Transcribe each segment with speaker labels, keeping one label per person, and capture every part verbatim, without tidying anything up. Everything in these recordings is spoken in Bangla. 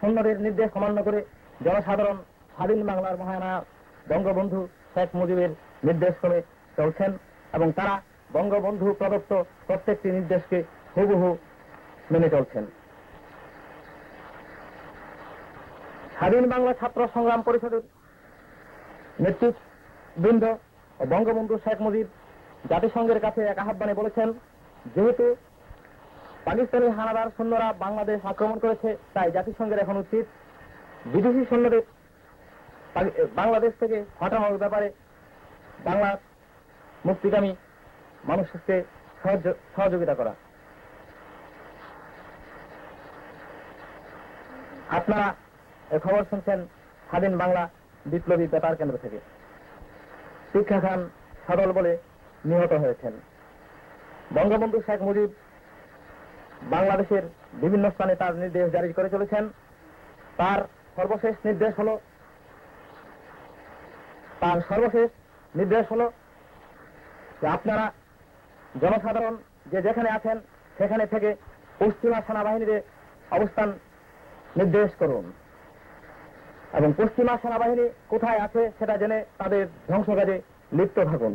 Speaker 1: সৈন্যদের নির্দেশ অমান্য করে জনসাধারণ স্বাধীন বাংলার মহানায়ক বঙ্গবন্ধু শেখ মুজিবের নির্দেশ করে চলছেন এবং তারা বঙ্গবন্ধু প্রদত্ত প্রত্যেকটি নির্দেশকে হুবহু মেনে চলছেন। স্বাধীন বাংলা ছাত্র সংগ্রাম পরিষদের নেতৃবৃন্দ ও বঙ্গবন্ধু শেখ মুজিব জাতিসংঘের কাছে এক আহ্বানে বলেছেন, যেহেতু পাকিস্তানি হানাদার সৈন্যরা বাংলাদেশ আক্রমণ করেছে, তাই জাতিসংঘের এখন উচিত বিদেশি সৈন্যদের বাংলাদেশ থেকে হটানোর ব্যাপারে বাংলার মুক্তিকামী মানুষকে সহযোগিতা করা। আপনারা এ খবর শুনছেন স্বাধীন বাংলা বিপ্লবী বেতার কেন্দ্র থেকে। শিক্ষা খান সদল বলে নিহত হয়েছেন। বঙ্গবন্ধু শেখ মুজিব বাংলাদেশের বিভিন্ন স্থানে তার নির্দেশ জারি করে চলেছেন। তার সর্বশেষ নির্দেশ হল তার সর্বশেষ নির্দেশ হল যে আপনারা জনসাধারণ যে যেখানে আছেন সেখানে থেকে পশ্চিমা সেনাবাহিনীর অবস্থান নির্দেশ করুন এবং পশ্চিমা সেনাবাহিনী কোথায় আছে সেটা জেনে তাদের ধ্বংসকাজে লিপ্ত থাকুন।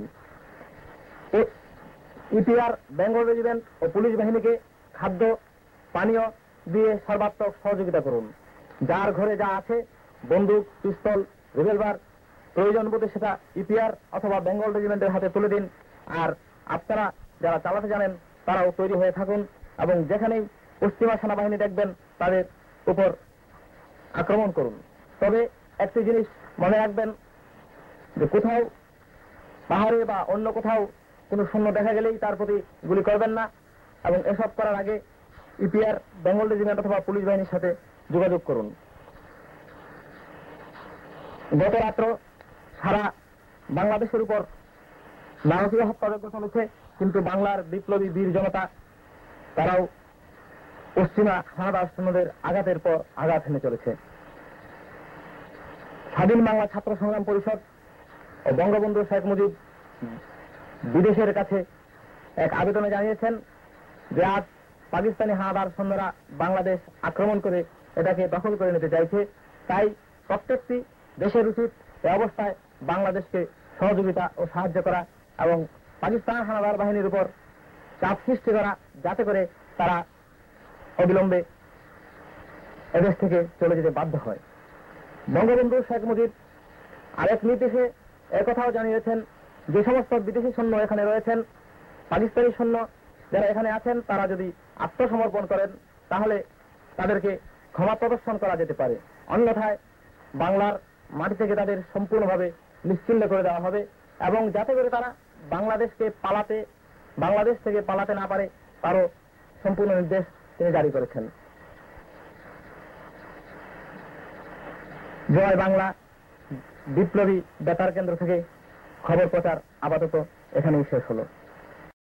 Speaker 1: ইপিআর বেঙ্গল রেজিমেন্ট ও পুলিশ বাহিনীকে খাদ্য পানীয় দিয়ে সর্বাত্মক সহযোগিতা করুন। যার ঘরে যা আছে বন্দুক, পিস্তল, রিভলভার প্রয়োজন বোধে সেটা ইপিআর অথবা বেঙ্গল রেজিমেন্টের হাতে তুলে দিন। আর আপনারা যারা চালাতে জানেন তারাও তৈরি হয়ে থাকুন এবং যেখানেই পশ্চিমা সেনাবাহিনী দেখবেন তাদের উপর আক্রমণ করুন। তবে একটি জিনিস মনে রাখবেন যে কোথাও পাহাড়ে বা অন্য কোথাও কোনো সৈন্য দেখা গেলেই তার প্রতি গুলি করবেন না এবং এসব করার আগে ইপিআর বেঙ্গল রেজিমেন্ট অথবা পুলিশ বাহিনীর সাথে যোগাযোগ করুন। গত রাত্র সারা বাংলাদেশের উপর নারকীয় হত্যাযজ্ঞ চলেছে, কিন্তু বাংলার বিপ্লবী বীর জনতা তারাও পশ্চিমা হানাদার সৈন্যদের আঘাতের পর আঘাত হেনে চলেছে। স্বাধীন বাংলা ছাত্র সংগ্রাম পরিষদ ও বঙ্গবন্ধু শেখ মুজিব বিদেশের কাছে এক আবেদনে জানিয়েছেন যে আজ পাকিস্তানি হানাদার সৈন্যরা বাংলাদেশ আক্রমণ করে এটাকে দখল করে নিতে চাইছে। তাই প্রত্যেকটি দেশের উচিত এই অবস্থায় বাংলাদেশকে সহযোগিতা ও সাহায্য করা এবং পাকিস্তান হানাদার বাহিনীর উপর চাপ সৃষ্টি করা, যাতে করে তারা অবিলম্বে এদেশ থেকে চলে যেতে বাধ্য হয়। বঙ্গবন্ধু শেখ মুজিব আরেক নির্দেশে একথাও জানিয়েছেন, যে সমস্ত বিদেশি সৈন্য এখানে রয়েছেন, পাকিস্তানি সৈন্য যারা এখানে আছেন তারা যদি আত্মসমর্পণ করেন তাহলে তাদেরকে ক্ষমা প্রদর্শন করা যেতে পারে, অন্যথায় বাংলার মাটি থেকে তাদের সম্পূর্ণভাবে নিশ্চিহ্ন করে দেওয়া হবে এবং যাতে করে তারা বাংলাদেশকে পালাতে বাংলাদেশ থেকে পালাতে না পারে তারও সম্পূর্ণ নির্দেশ তিনি জারি করেছেন। জয় বাংলা বিপ্লবী বেতার কেন্দ্র থেকে খবর প্রচার আপাতত এখানেই শেষ হলো।